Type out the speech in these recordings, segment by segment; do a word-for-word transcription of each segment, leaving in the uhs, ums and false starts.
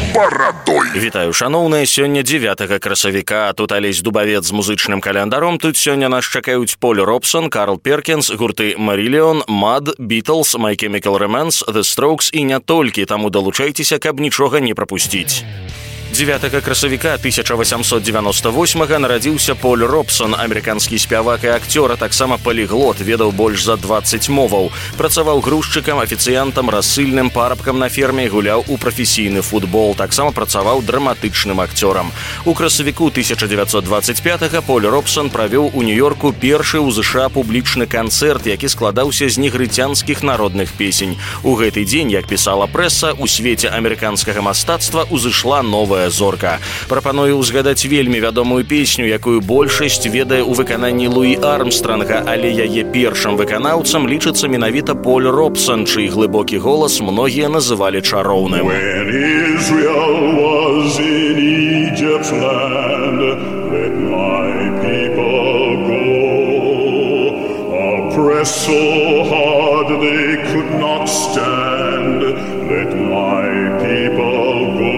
барадой. Вітаю, шаноўныя, сёння дзевятага красавіка. Тут Алесь Дубавец з музычным календаром. Тут сёння нас чакаюць Поль Робсон, Карл Перкінс, гурты Marillion, Mud, Beatles, My Chemical Romance, The Strokes і не толькі, таму далучайцеся, каб нічога не прапусціць. дзевятага красавіка тысяча восемьсот девяносто восьмага нарадзіўся Поль Робсон, амерыканскі спявак і акцёр, а таксама паліглот, ведаў больш за дваццаць моваў. Працаваў грузчыкам, афіцыянтам, рассыльным, парабкам на ферме, гуляў у прафесійны футбол, таксама працаваў драматычным акцёрам. У красавіку тысяча девятьсот двадцать пятага Поль Робсон правёў у Нью-Йорку першы ў ЗША публічны канцэрт, які складаўся з негрыцянскіх народных песень. У гэты дзень, як пісала прэса, у свеце амерыканскага мастацтва узышла новая зорка. Прапаную ўзгадаць вельмі вядомую песню, якую большасць ведае ў выкананні Луі Армстронга, але яе першым выканаўцам лічыцца менавіта Поль Робсон, чый глыбокі голас многія называлі чароўным. When Israel was in Egypt's land, let my people go. Oppressed so hard they could not stand, let my people go.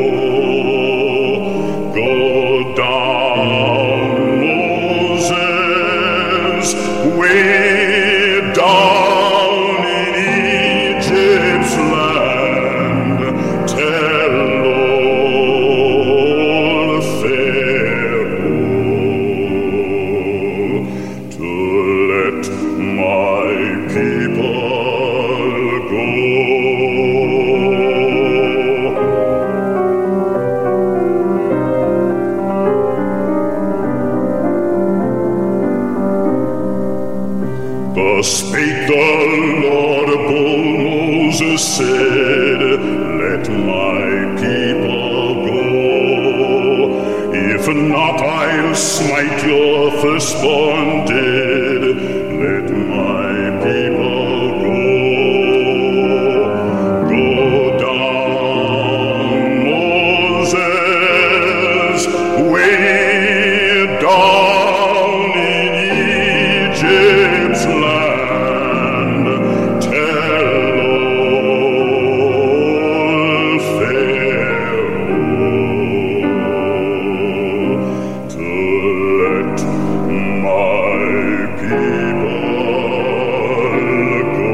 Go down, Moses, way down in Egypt's land, tell old Pharaoh to let my people go. Thus spake the Lord, bold Moses said, let my people go. If not, I'll smite your firstborn dead. Let my people go. Go down, Moses, way down in Egypt's land, tell old Pharaoh to let my people go.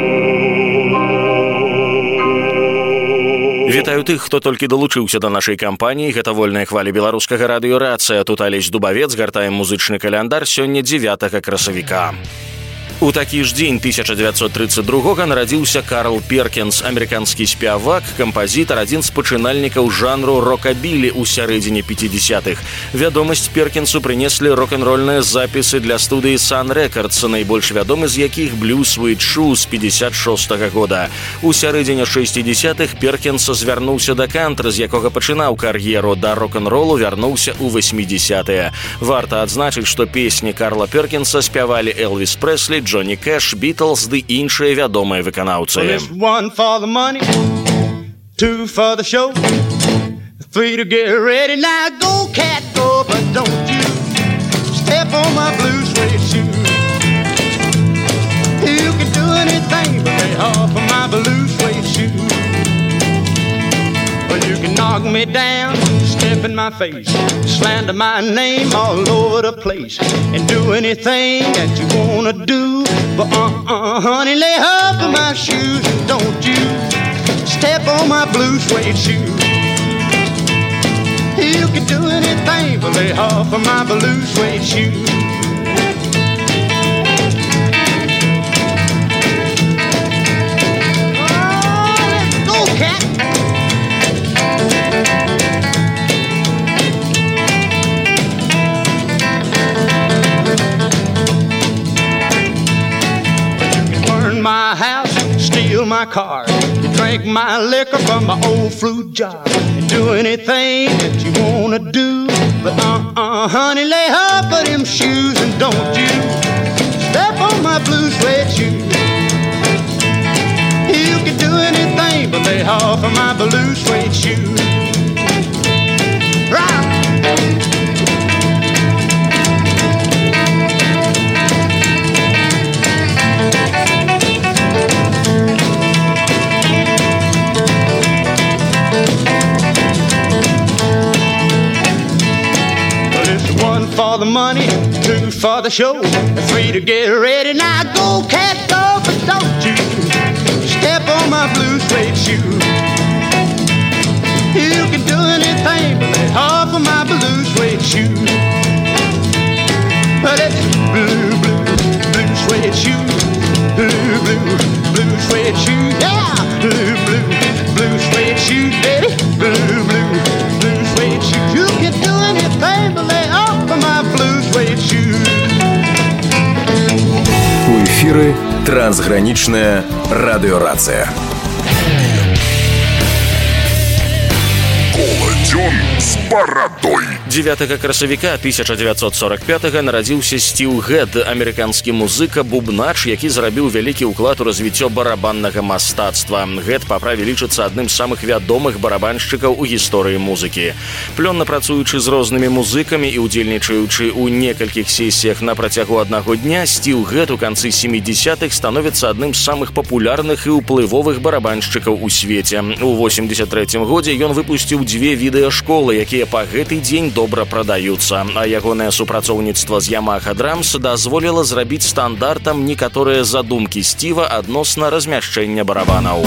Вітаю тых, хто толькі далучыўся да нашай кампаніі. Гэта вольная хваля беларускага радыёрацыя. Тут Алесь Дубавец, гартаем музычны каляндар сёння дзевятага красавіка. У такі ж дзень тысяча девятьсот тридцать другога нарадзіўся Карл Перкінс, амерыканскі спявак, кампазітар, адзін з пачынальнікаў жанру рокабілі ў сярэдзіне пяцідзясятых. Вядомасць Перкінсу прынеслі рок-н-рольныя запісы для студыі Sun Records, найбольш вядомы з якіх Blue Suede Shoe з пятьдесят шостага года. У сярэдзіне шэсцідзясятых Перкінс звярнуўся да кантри, з якога пачынаў кар'еру, да рок-н-ролу вярнуўся ў восьмідзясятыя. Варта адзначыць, што песні Карла Перкінса спявалі Элвіс Прэслі, Джонні Кэш, Beatles ды іншыя вядомыя выканаўцы. One for the money, two for the show, three to get ready. Now go, cat, go, but don't you step on my blue suede shoe. You can do anything but lay off of my blue suede shoe. Well, you can knock me down, step in my face, slander my name all over the place, and do anything that you wanna do. But uh-uh, honey, lay off of my shoes, and don't you step on my blue suede shoe. You can do anything but lay off of my blue suede shoe. Oh, let's go, cat. My house, steal my car, drink my liquor from my old fruit jar, and do anything that you wanna do. But uh-uh, honey, lay off of them shoes, and don't you step on my blue suede shoe. You can do anything but lay off of my blue suede shoe. Rock! two for the show, three to get ready. Now go, cat, go, but don't you step on my blue suede shoe. You can do anything but let off of my blue suede shoe. But it's blue, blue, blue suede shoe. Blue, blue, blue suede shoe. Yeah, blue, blue, blue suede shoe, baby. Blue, blue, blue suede shoe. You can do anything but let off of my blue suede shoe. У эфиры трансграничная радиорация. Колодён с бородой. дзевятага красавіка тысяча дзевяцьсот сорок пятага нарадзіўся Стіў Гэд, амерыканскі музыка, бубнач, які зрабіў вялікі ўклад у развіццё барабаннага мастацтва. Гэд па праве лічыцца адным з самых вядомых барабаншчыкаў у гісторыі музыкі. Плённа працуючы з рознымі музыкамі і удзельнічаючы ў некалькіх сесіях на працягу аднаго дня, Стіў Гэд у канцы сямідзясятых становіцца адным з самых папулярных і ўплывовых барабаншчыкаў у свеце. У восемьдесят трэцім годзе ён выпусціў дзве відэашколы, якія па гэты дзень добра прадаюцца, а ягонае супрацоўніцтва з Yamaha Drums дазволіла зрабіць стандартам некаторыя задумкі Стіва адносна размяшчэння барабанаў.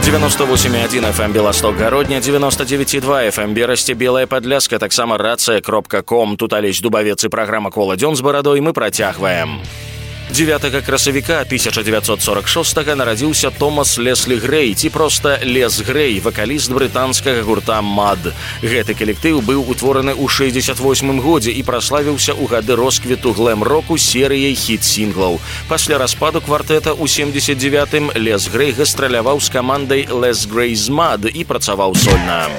девяносто восемь и один эф эм Белосток Гародня, девяносто девять и два эф эм Берасце, Белая Падляска, таксама рация кропка ком. Тут Алесь Дубавец и праграма «Кола дзён з барадой» мы працягваем. дзевятага красавіка тысяча девятьсот сорок шестого нарадзіўся Томас Леслі Грэй, ці проста Лес Грэй, вакаліст брытанскага гурта мад. Гэты калектыў быў утвораны ў шэсцьдзесят восьмым годзе і праславіўся ў гады росквіту глэм-року серыяй хіт-сінглаў. Пасля распаду квартэта ў семьдесят девятым Лес Грэй гастраляваў з камандай Les Gray's Mad і працаваў сольна.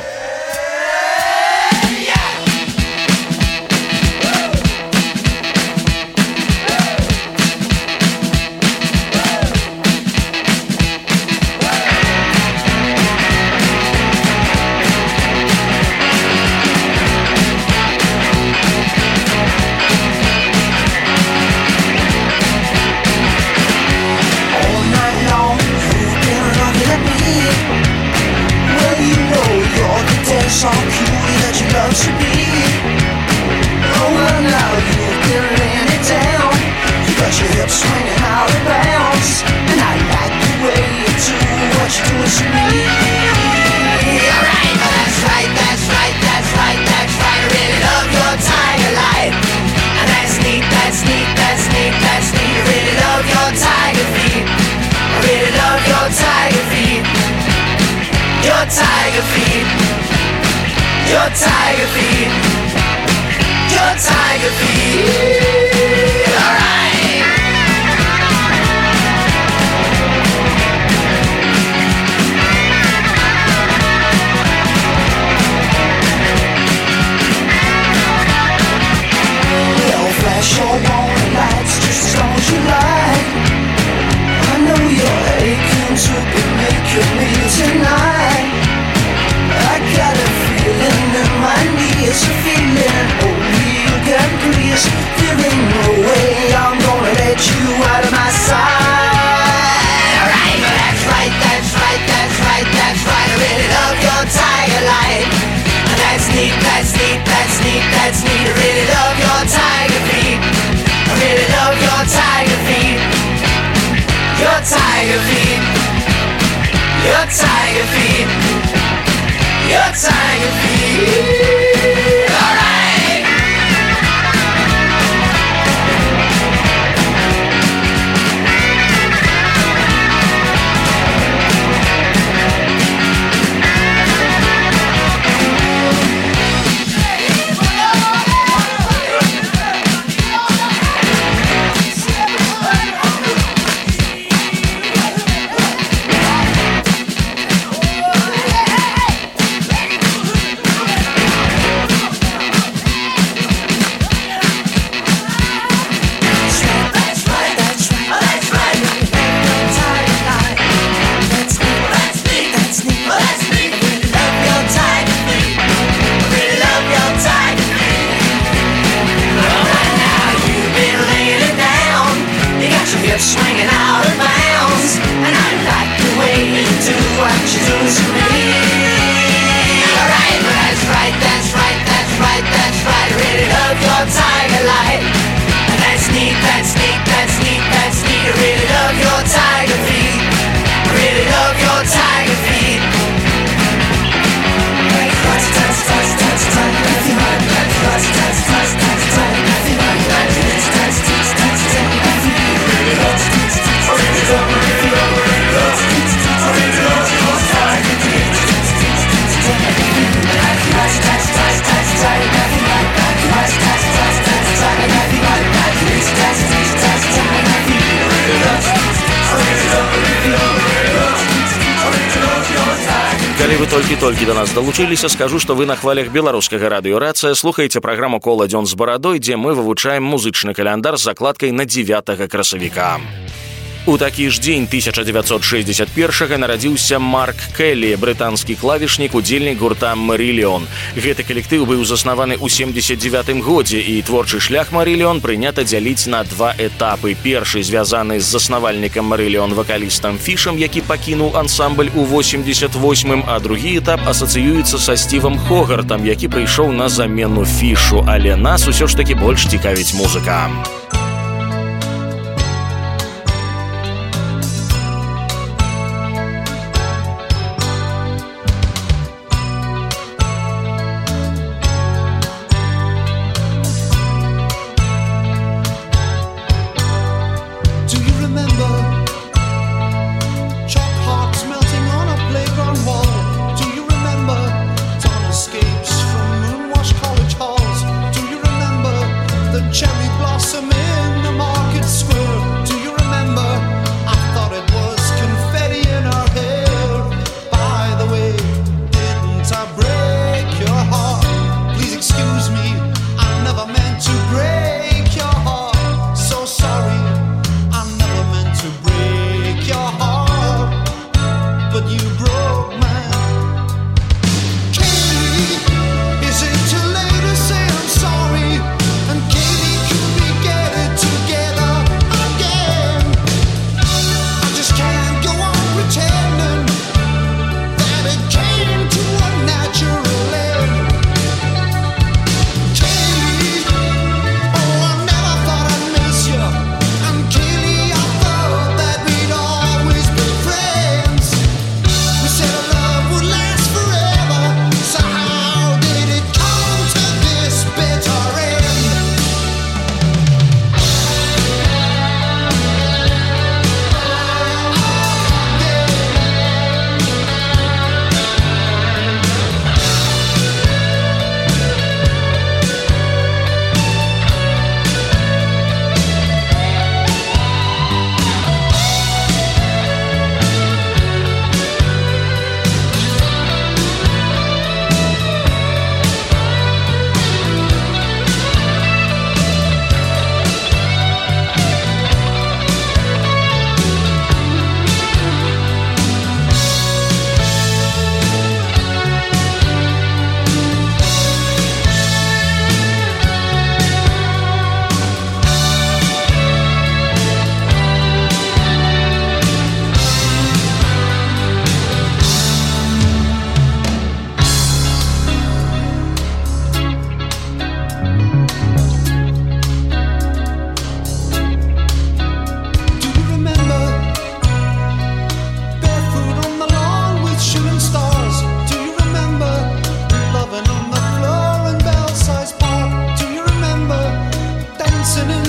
Tiger feet, your tiger feet, your tiger feet. Alright. Well, flash your warning lights just as long as you like. I know you're aching to be making me tonight. Got a feeling in my knees, a feeling only you can please. There ain't no way I'm gonna let you out of my sight. Alright, that's right, that's right, that's right, that's right. I really love your tiger light. That's neat, that's neat, that's neat, that's neat. I really love your tiger feet. I really love your tiger feet. Your tiger feet. Your tiger feet. Your tiger feet. Alright. Swinging out of bounds, and I like the way you do what you do to me. Alright, but that's right, that's right, that's right, that's right. I really love your tiger light. And that's neat, that's neat, that's neat, that's neat. I really love your tiger feet. I really love your tiger feet. That's right, that's touch, touch, touch, that's right, that's touch, touch, touch, touch, touch, that's right, that's touch, touch, touch, touch, touch. Калі вы толькі-толькі да нас далучыліся, скажу, што вы на хвалях беларускага радыёрацыя слухаеце праграму «Кола дзён з барадой», дзе мы вывучаем музычны каляндар з закладкай на дзевятага красавіка. У такі ж дзень тысяча девятьсот шестьдесят первого нарадзіўся Марк Келлі, брытанскі клавішнік, удзельнік гурта Marillion. Гэты калектыў быў заснаваны ў семьдесят девятым годзе, і творчы шлях Marillion прынята дзяліць на два этапы. Першы звязаны з заснавальнікам Marillion вакалістам Фішам, які пакінуў ансамбль у восемьдесят восьмым, а другі этап асацыюецца са Стівам Хогартам, які прыйшоў на замену Фішу, але нас усё ж такі больш цікавіць музыка.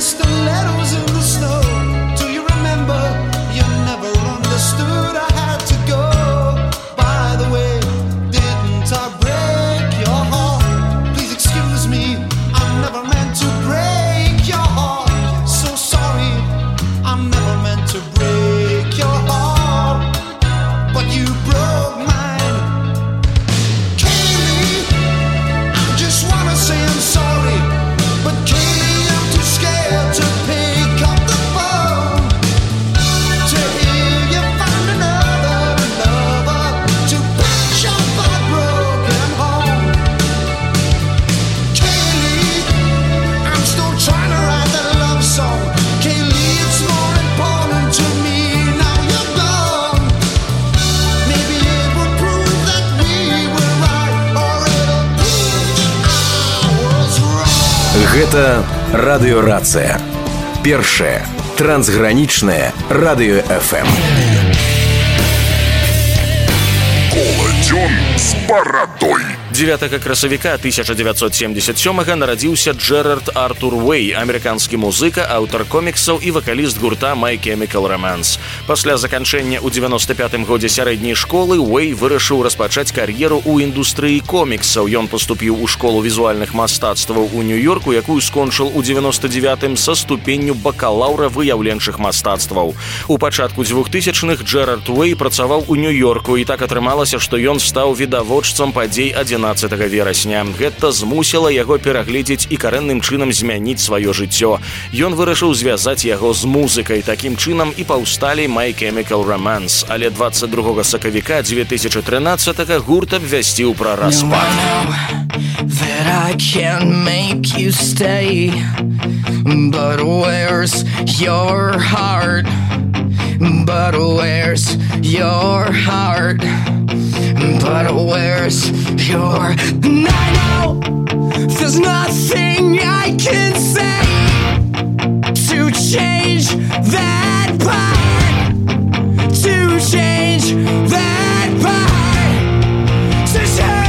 stilettos in the snow. Do you remember? You never understood. I had to go. By the way, didn't I break your heart? Please excuse me, I never meant to break your heart. So sorry, I never meant to break your heart, but you broke mine. Kaylee, I just wanna say I'm sorry, but Kaylee, I'm too scared to pick up the phone. To hear you find another lover to patch up our broken home. Kaylee, I'm still trying to write that love song. Kaylee, it's more important to me now you're gone. Maybe it will prove that we were right, or it'll prove that I was wrong. Гэта радыёрацыя. Першае трансгранічнае радыё эф эм. Коладзён з барадой. дзевятага красавіка тысяча дзевятьсот семьдесят сёмага нарадзіўся Джерард Артур Уэй, амерыканскі музыка, аўтар коміксаў і вакаліст гурта My Chemical Romance. Пасля заканчэння ў дзевяноста пятым годзе сярэдняй школы Уэй вырашыў распачаць кар'еру ў індустрыі коміксаў. Ён паступіў у школу візуальных мастацтваў у Нью-Йорку, якую скончыў у дзевяноста дзевятым са ступенню бакалаўра выяўленчых мастацтваў. У пачатку двухтысячных Джерард Уэй працаваў у Нью-Йорку, і так атрымалася, што ён стаў відавочцам падзей адзінаццатага верасня. Гэта змусіла яго перагледзець і карэнным чынам змяніць сваё жыццё. Ён вырашыў звязаць яго з музыкай. Такім чынам і паўсталі My Chemical Romance. Але двадцать другога сакавіка две тысячи тринадцатага гурт абвясціў пра распад. But where's your heart? But where's your... And I know there's nothing I can say to change that part, to change that part, to change.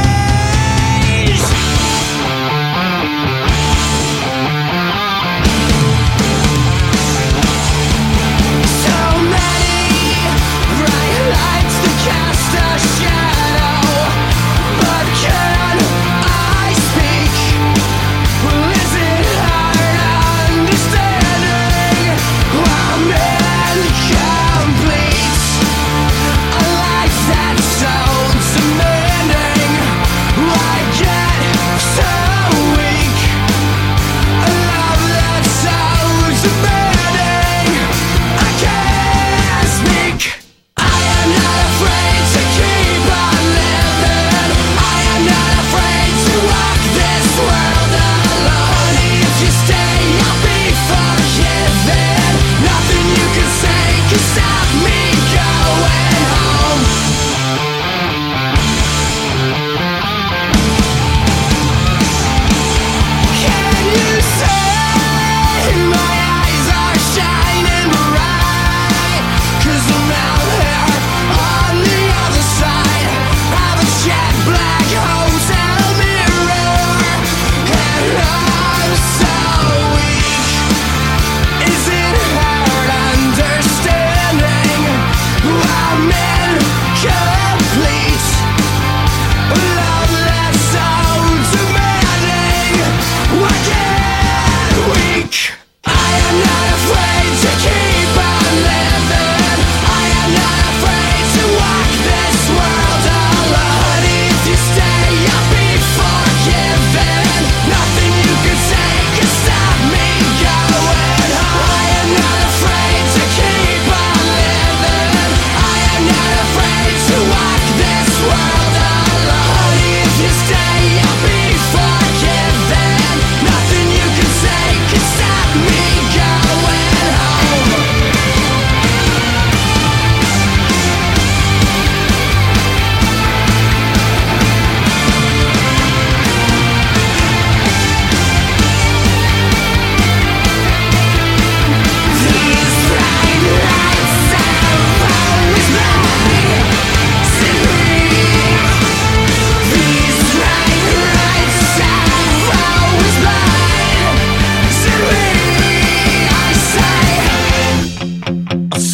Cast a shadow, but can I speak? Is it hard understanding?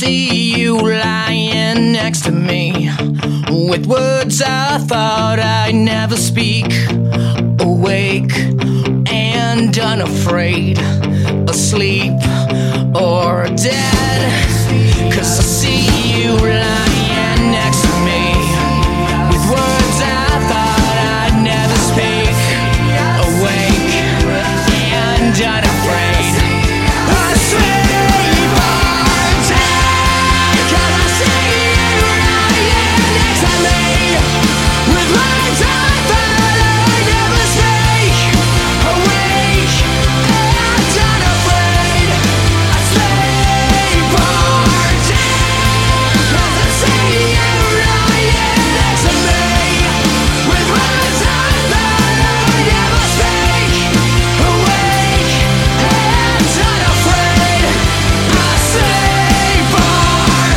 see you lying next to me with words I thought I'd never speak. Awake and unafraid, asleep or dead. 'Cause I see you lying next to me with words I thought I'd never speak. Awake and unafraid, asleep or dead. 'Cause I see you lying next to me with words I thought I'd never speak. Awake and unafraid, asleep or dead. 'Cause I see you lying next to me with words I thought I'd never speak. Awake and unafraid, asleep or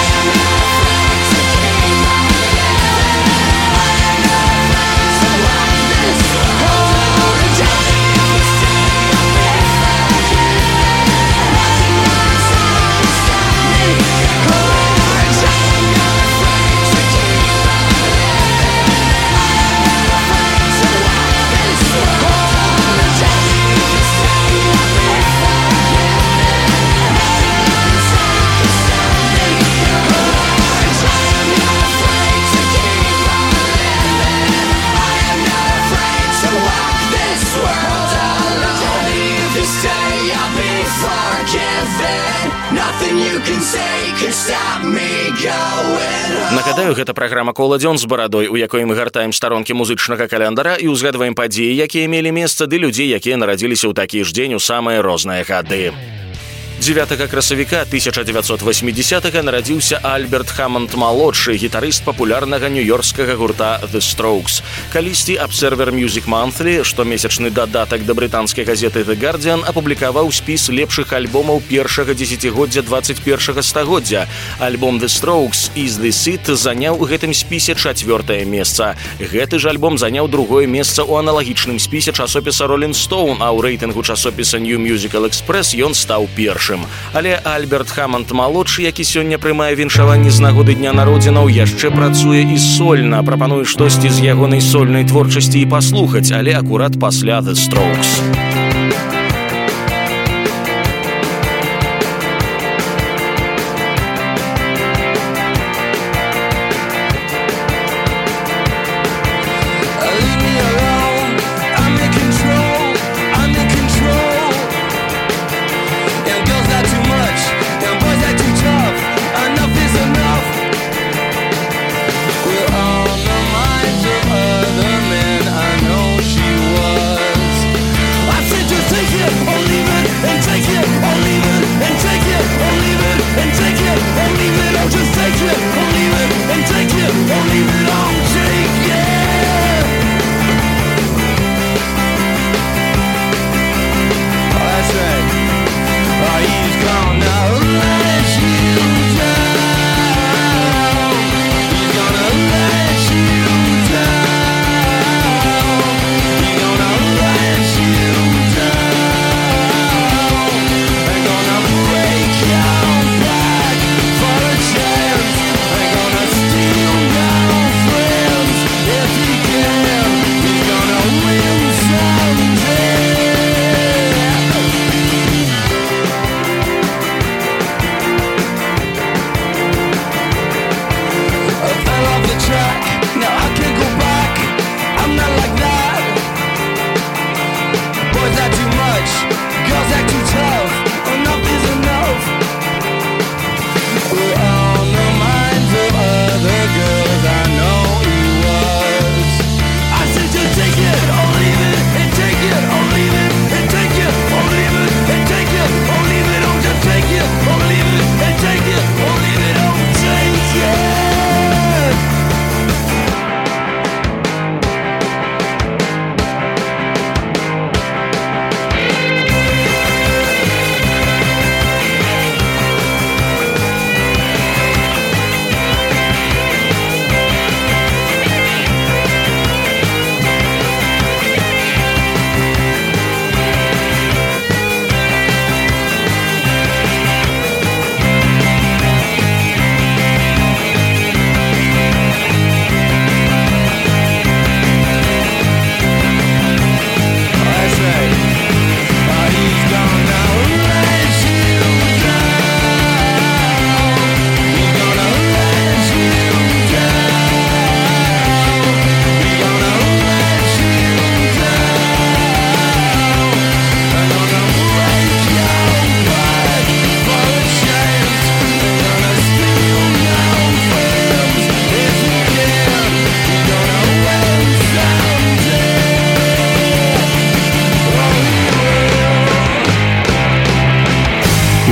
Нагадаю, гэта праграма «Коладзён» з барадой, у якой мы гартаем старонкі музычнага календара і ўзгадваем падзеі, якія мелі месца, ды людзей, якія нарадзіліся ў такі ж дзень у самыя розныя гады. дзевятага красавіка тысяча дзевяцьсот восьмідзесятага нарадзіўся Альберт Хаммонд-малодшы, гітарыст папулярнага нью-йоркскага гурта The Strokes. Калісьці Observer Music Monthly, штомесячны дадатак да брытанскай газеты The Guardian, апублікаваў спіс лепшых альбомаў першага дзесяцігоддзя дваццаць першага стагоддзя. Альбом The Strokes Is This It заняў у гэтым спісе чацвёртае месца. Гэты ж альбом заняў другое месца ў аналагічным спісе часопіса Rolling Stone, а ў рэйтынгу часопіса New Musical Express ён стаў першым. Але Альберт Хаммонд-малодшы, які сёння прымае віншаванні з нагоды дня народзінаў, яшчэ працуе і сольна. Прапаную штосьці з ягонай сольнай творчасці і паслухаць, але акурат пасля The Strokes. I think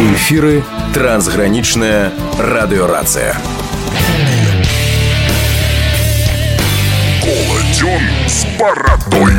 У эфіры трансгранічная радыёрацыя. Колодён с бородой.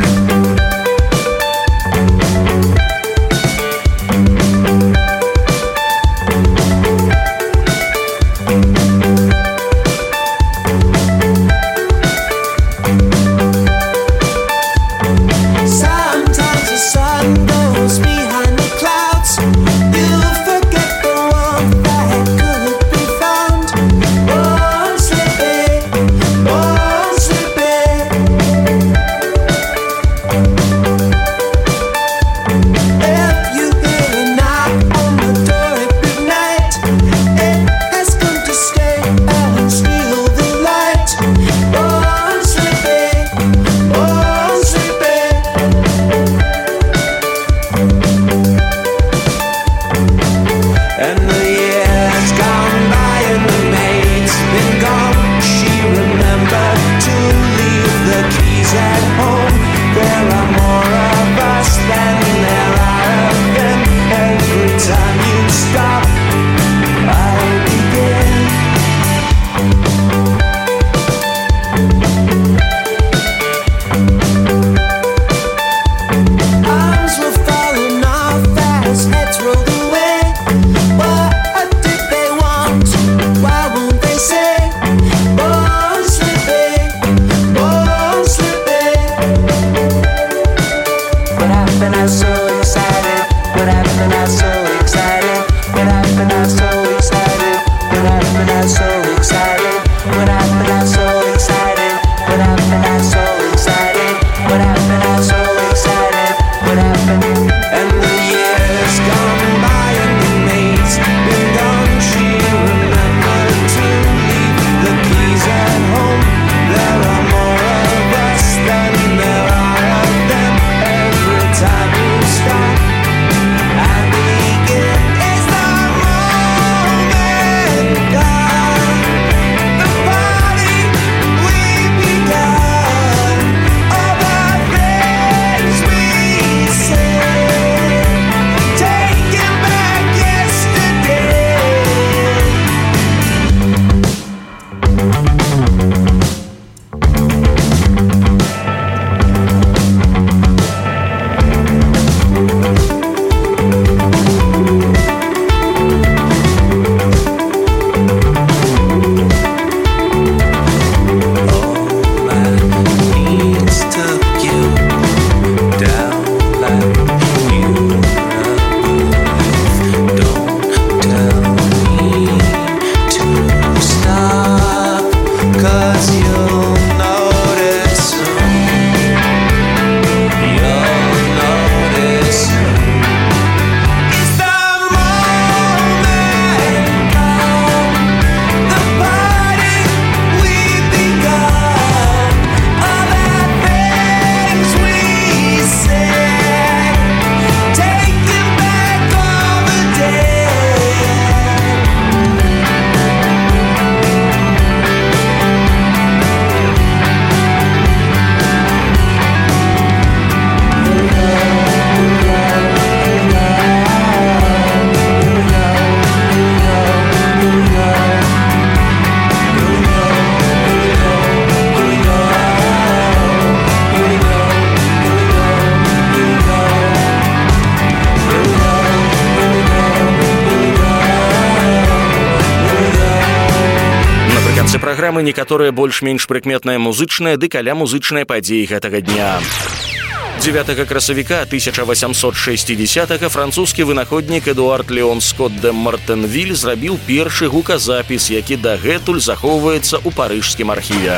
Праграмы некаторыя больш-менш прыкметныя музычныя ды каля музычныя падзеі гэтага дня. дзевятага красавіка тысяча восемьсот шестидесятого французскі вынаходнік Эдуард Леон Скотт де Мартенвиль зрабіў першы гуказапіс, які дагэтуль захоўваецца ў парыжскім архіве.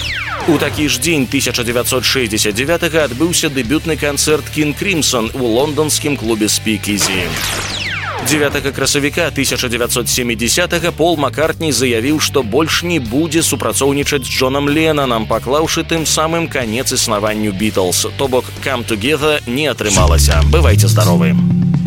У такі ж дзень тысяча девятьсот шестьдесят девятого адбыўся дэбютны канцэрт King Crimson у лонданскім клубе Speakeasy. дзевятага красавіка тысяча девятьсот семидесятого Пол Маккартні заявіў, што больш не будзе супрацоўнічаць з Джонам Леннанам, паклаўшы тым самым канец існаванню Beatles. То бок Come Together не атрымалася. Бывайце здаровы.